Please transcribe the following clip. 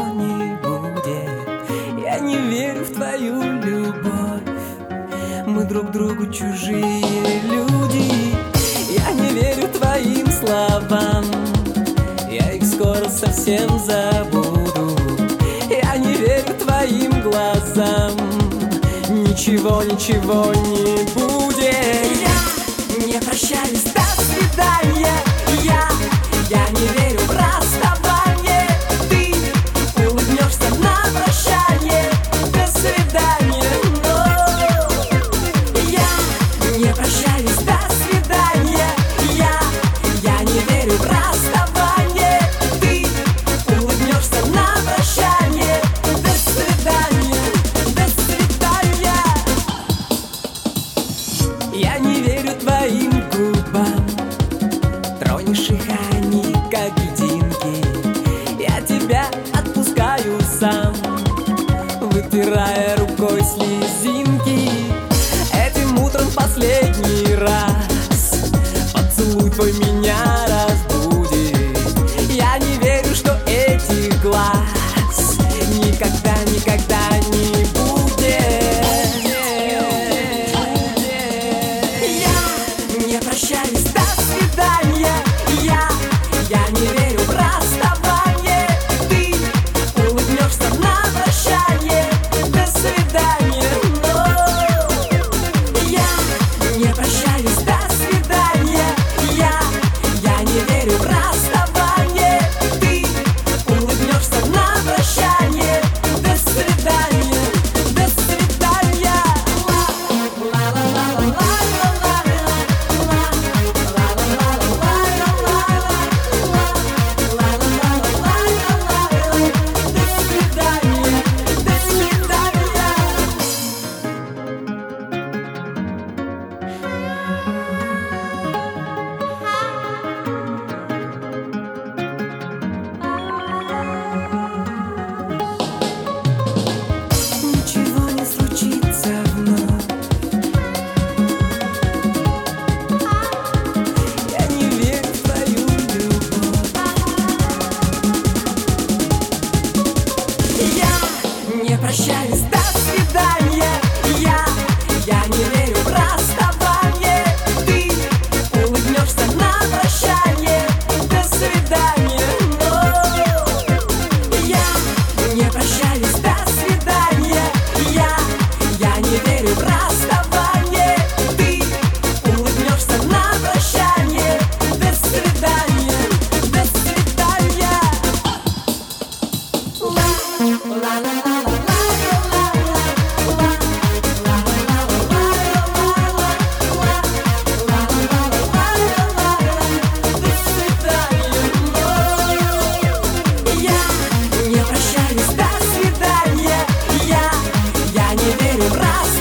не будет. Я не верю в твою любовь. Мы друг другу чужие люди. Я не верю твоим словам. Я их скоро совсем забуду. Я не верю твоим глазам. Ничего, ничего не будет. Я не прощаюсь, до свидания. Я не верю в расставание. Ты улыбнешься на прощание. До свидания. Но я не прощаюсь, до свидания. Я не верю в расставание. Ты улыбнешься на прощание. До свидания. До свидания. Я не верю твоим губам. Тронешь их, они как льдинки. Я тебя отпускаю сам, вытирая рукой слезинки. Этим утром последний раз поцелуй твой меня разбудит. Я не верю, что этих глаз никогда, никогда не будет. Я не прощаюсь, до свидания. Я не верю в расставание. Ты улыбнешься на прощание. До свидания. Но я не прощаюсь, до свидания. Я не верю в расставание. Ты улыбнешься на прощание. До свидания. До свидания. Ничего не случится вновь. Я не верю в твою любовь. Я не прощаюсь, до свидания. Я не верю в расставание. Ты улыбнешься на прощание. До свидания. Но я не прощаюсь, до свидания. Я не верю в расставание. Ты улыбнешься на прощание. До свидания. До свидания. Я не прощаюсь, до свидания. Я не верю в раз.